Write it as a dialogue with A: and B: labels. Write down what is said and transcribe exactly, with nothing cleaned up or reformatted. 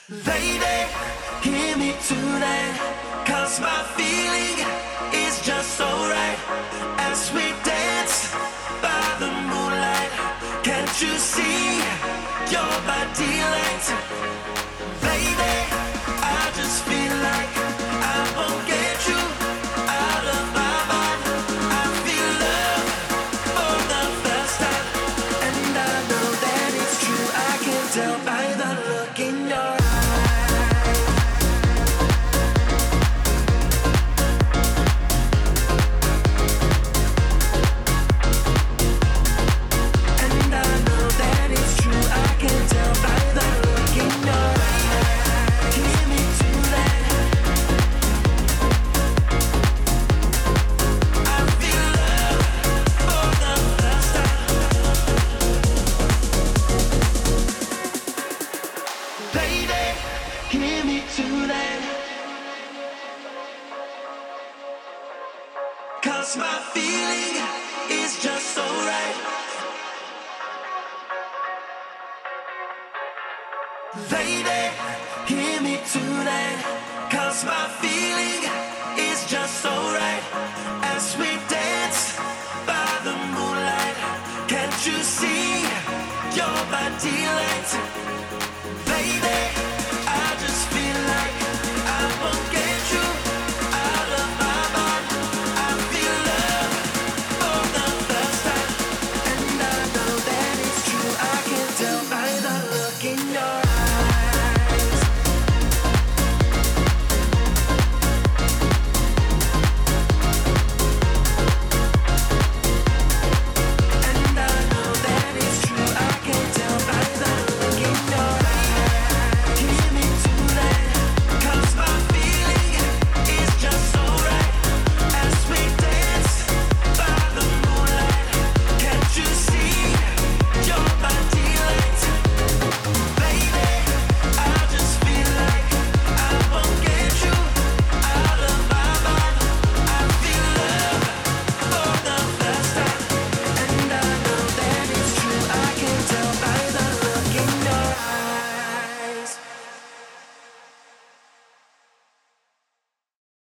A: Lady, hear me tonight, 'cause my feeling is just so right. As we dance by the moonlight, can't you see your body light? Lady, I just feel like I won't get you out of my mind. I feel love for the first time, and I know that it's true. I can tell by the look in your eyes. Hear me tonight, 'cause my feeling is just so right. Lady, hear me tonight, 'cause my feeling is just so right. As we dance by the moonlight, can't you see your body light?